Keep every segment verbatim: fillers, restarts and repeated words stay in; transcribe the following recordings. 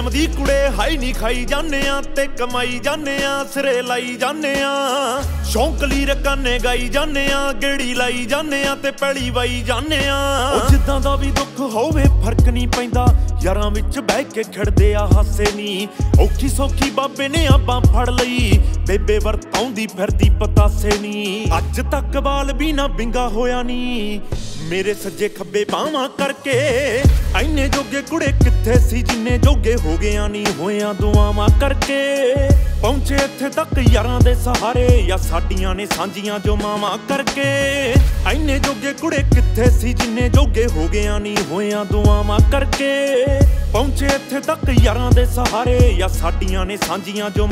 time ਦੀ ਕੁੜੇ high ਨਹੀਂ ਖਾਈ ਜਾਂਦੇ ਆ ਤੇ ਕਮਾਈ ਜਾਂਦੇ ਆ ਸਿਰੇ ਲਾਈ ਜਾਂਦੇ ਆ ਸ਼ੌਂਕ ਲਈ ਰਕਾਨੇ ਗਾਈ ਜਾਂਦੇ ਆ ਗੇੜੀ ਲਾਈ ਜਾਂਦੇ ਆ ਤੇ ਪੈਲੀ ਵਾਈ ਜਾਂਦੇ ਆ ਉਹ ਜਿੱਦਾਂ ਦਾ ਵੀ ਦੁੱਖ ਹੋਵੇ ਫਰਕ ਨਹੀਂ ਪੈਂਦਾ ਯਾਰਾਂ ਵਿੱਚ ਬਹਿ ਕੇ ਖੜਦੇ ਆ ਹਾਸੇ ਨੀ ਔਖੀ ਸੌਖੀ ਬਾਬੇ ਨੇ ਆਪਾਂ ਫੜ ਲਈ ਬੇਬੇ ਵਰਤਾਉਂਦੀ ਫਿਰਦੀ ਪਤਾਸੇ ਨੀ ਅੱਜ ਤੱਕ ਬਾਲ ਵੀ ਨਾ ਬਿੰਗਾ ਹੋਇਆ ਨੀ ਮੇਰੇ ਸੱਜੇ ਖੱਬੇ ਬਾਹਾਂ ਕਰਕੇ ਐਨੇ ਜੋਗੇ ਕੁੜੇ ਕਿੱਥੇ ਸੀ ਜਿੰਨੇ ਜੋਗੇ ਹੋ ਗਿਆ ਨੀ ਹੋਇਆਂ ਦੁਆਵਾਂ ਕਰਕੇ ਪਹੁੰਚੇ ਇੱਥੇ ਤੱਕ ਯਾਰਾਂ ਦੇ ਸਹਾਰੇ ਜਾਂ ਸਾਡੀਆਂ ਨੇ ਸਾਂਝੀਆਂ ਜੋ ਮਾਵਾਂ ਕਰਕੇ ਐਨੇ ਜੋਗੇ ਕੁੜੇ ਕਿੱਥੇ ਸੀ ਜਿੰਨੇ ਜੋਗੇ ਹੋ ਗਿਆ ਨੀ ਹੋਇਆਂ ਦੁਆਵਾਂ ਕਰਕੇ ਪਹੁੰਚੇ ਇੱਥੇ ਤੱਕ ਯਾਰਾਂ ਦੇ ਸਹਾਰੇ ਜਾਂ ਸਾਡੀਆਂ ਨੇ ਸਾਂਝੀਆਂ ਜੋ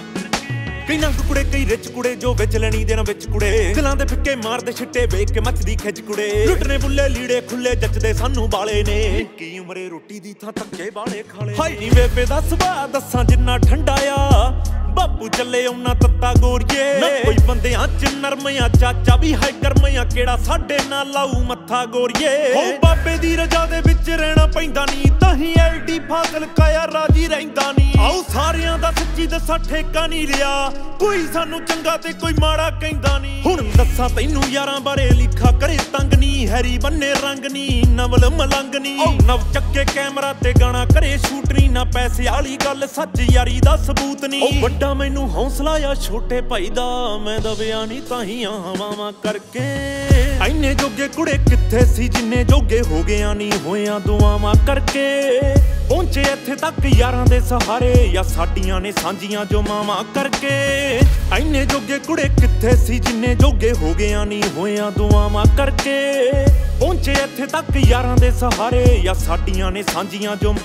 ਕਈ ਨੰਗ ਕੁੜੇ ਕਈ ਰਿਚ ਕੁੜੇ ਜੋ ਵਿੱਚ ਲੈਣੀ ਦੇਣਾ ਵਿੱਚ ਕੁੜੇ ਦਿਲਾਂ ਦੇ ਫਿੱਕੇ ਮਾਰਦੇ ਛਿੱਟੇ ਵੇਖ ਕੇ ਮੱਚਦੀ ਖਿੱਚ ਕੁੜੇ ਲੁੱਟਨੇ ਬੁੱਲੇ ਲੀੜੇ ਖੁੱਲੇ ਜੱਚਦੇ ਸਾਨੂੰ ਬਾਲੇ ਨੇ ਕੀ ਉਮਰੇ ਰੋਟੀ ਦੀ ਥਾਂ ਧੱਕੇ ਬਾਲੇ ਖਾਲੇ ਹਾਈ ਨੀ ਬੇਬੇ ਦਾ ਸੁਭਾਅ ਦੱਸਾਂ ਜਿੰਨਾ ਠੰਡਾ ਆ ਬਾਪੂ ਚੱਲੇ ਉਹਨਾਂ ਤੱਤਾ ਗੋਰੀਏ ਨਾ ਕੋਈ ਬੰਦਿਆਂ ਚ ਨਰਮ ਆ ਚਾਚਾ ਵੀ ਹੈ ਗਰਮ ਆ ਕਿਹੜਾ ਸਾਡੇ ਨਾਲ ਲਾਊ ਮੱਥਾ ਗੋਰੀਏ ਹੋ ਬਾਬੇ ਦੀ ਰਜਾ ਦੇ ਵਿੱਚ ਰਹਿਣਾ ਪੈਂਦਾ ਨੀ ਤਾਂ ਹੀ ਐਲਡੀ ਫਾਜ਼ਲ ਕਾਇਆ ਰਾਜੀ ਰਹਿੰਦਾ ਨੀ ਆਓ ਸਾਰਿਆਂ ਦਾ ਸੱਚੀ ਦੱਸਾਂ ਠੇਕਾ ਨਹੀਂ ਲਿਆ ਕੋਈ ਸਾਨੂੰ ਚੰਗਾ ਤੇ ਕੋਈ ਮਾੜਾ ਕਹਿੰਦਾ ਨੀ ਹੁਣ ਦੱਸਾਂ ਤੈਨੂੰ ਯਾਰਾਂ ਬਾਰੇ ਲਿਖਾ ਕਰੇ ਤੰਗ ਨੀ ਹੈਰੀ ਬੰਨੇ ਰੰਗ ਨੀ ਨਵਲ ਮਲੰਗ ਨੀ ਨਵ ਚੱਕੇ ਕੈਮਰਾ ਤੇ ਗਾਣਾ ਕਰੇ ਸ਼ੂਟ ਨੀ ਨਾ ਪੈਸੇ ਵਾਲੀ ਗੱਲ ਸੱਚ ਯਾਰੀ ਦਾ ਸਬੂਤ ਨੀ ਵੱਡਾ ਮੈਨੂੰ ਹੌਸਲਾ ਆ ਛੋਟੇ ਭਾਈ ਦਾ ਮੈਂ ਦਬਿਆ ਨੀ ਤਾਹੀਆਂ ਹਵਾਵਾਂ ਕਰਕੇ ਐਨੇ ਜੋਗੇ ਕੁੜੇ ਕਿੱਥੇ ਸੀ ਜਿੰਨੇ ਜੋਗੇ ਹੋ ਗਿਆ ਨੀ ਹੋਇਆਂ ਦੁਆਵਾਂ ਕਰਕੇ ਪਹੁੰਚੇ ਇੱਥੇ ਤੱਕ ਯਾਰਾਂ ਦੇ ਸਹਾਰੇ ਜਾਂ ਸਾਡੀਆਂ ਨੇ ਸਾਂਝੀਆਂ ਜੋ ਮਾਵਾਂ ਕਰਕੇ ਐਨੇ ਜੋਗੇ ਕੁੜੇ ਕਿੱਥੇ ਸੀ ਜਿੰਨੇ ਜੋਗੇ ਹੋ ਗਿਆ ਨੀ ਹੋਇਆਂ ਦੁਆਵਾਂ ਕਰਕੇ ਪਹੁੰਚੇ ਇੱਥੇ ਤੱਕ ਯਾਰਾਂ ਦੇ ਸਹਾਰੇ ਜਾਂ ਸਾਡੀਆਂ ਨੇ ਸਾਂਝੀਆਂ ਜੋ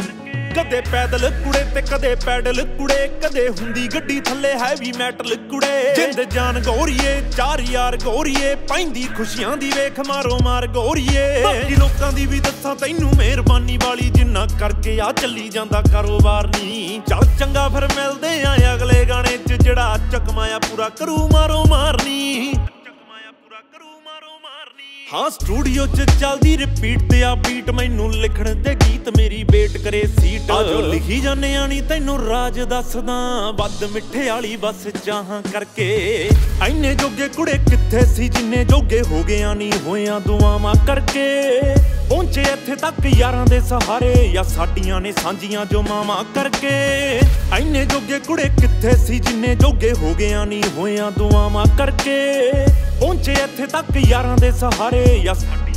ਕਦੇ ਪੈਦਲ ਕੁੜੇ ਤੇ ਕਦੇ ਪੈਡਲ ਕੁੜੇ ਕਦੇ ਹੁੰਦੀ ਗੱਡੀ ਥੱਲੇ ਹੈਵੀ ਮੈਟਲ ਕੁੜੇ ਜਿੰਦ ਜਾਨ ਗੋਰੀਏ ਚਾਰ ਯਾਰ ਗੋਰੀਏ ਪੈਂਦੀ ਖੁਸ਼ੀਆਂ ਦੀ ਵੇਖ ਮਾਰੋ ਮਾਰ ਗੋਰੀਏ ਬਾਕੀ ਲੋਕਾਂ ਦੀ ਵੀ ਦੱਸਾਂ ਤੈਨੂੰ ਮਿਹਰਬਾਨੀ ਵਾਲੀ ਜਿੰਨਾ ਕਰਕੇ ਆ ਚੱਲੀ ਜਾਂਦਾ ਕਾਰੋਬਾਰ ਨੀ ਚੱਲ ਚੰਗਾ ਫਿਰ ਮਿਲਦੇ ਆ ਅਗਲੇ ਗਾਣੇ ਚ ਜਿਹੜਾ ਚਕਮਾਇਆ ਪੂਰਾ ਕਰੂ ਮਾਰੋ ਮਾਰਨੀ ਹਾਂ ਸਟੂਡੀਓ ਚ ਚੱਲਦੀ ਰਿਪੀਟ ਤੇ ਆ ਬੀਟ ਮੈਨੂੰ ਲਿਖਣ ਦੇ ਗੀਤ ਮੇਰੀ ਵੇਟ ਕਰੇ ਸੀਟ ਆ ਜੋ ਲਿਖੀ ਜਾਂਦੇ ਆ ਨੀ ਤੈਨੂੰ ਰਾਜ ਦੱਸਦਾ ਵੱਧ ਮਿੱਠੇ ਵਾਲੀ ਬਸ ਚਾਹਾਂ ਕਰਕੇ ਐਨੇ ਜੋਗੇ ਕੁੜੇ ਕਿੱਥੇ ਸੀ ਜਿੰਨੇ ਜੋਗੇ ਹੋ ਗਿਆ ਨੀ ਹੋਇਆਂ ਦੁਆਵਾਂ ਕਰਕੇ ਪਹੁੰਚੇ ਇੱਥੇ ਤੱਕ ਯਾਰਾਂ ਦੇ ਸਹਾਰੇ ਜਾਂ ਸਾਡੀਆਂ ਨੇ ਸਾਂਝੀਆਂ ਜੋ ਮਾਵਾਂ ਕਰਕੇ ਐਨੇ ਜੋਗੇ ਕੁੜੇ ਕਿੱਥੇ ਸੀ ਜਿੰਨੇ ਜੋਗੇ ਹੋ ਗਿਆ ਨੀ ਹੋਇਆਂ ਦੁਆਵਾਂ ਕਰਕੇ ਪਹੁੰਚੇ ਇੱਥੇ ਤੱਕ ਯਾਰਾਂ ਦੇ ਸਹਾਰੇ ਜਾਂ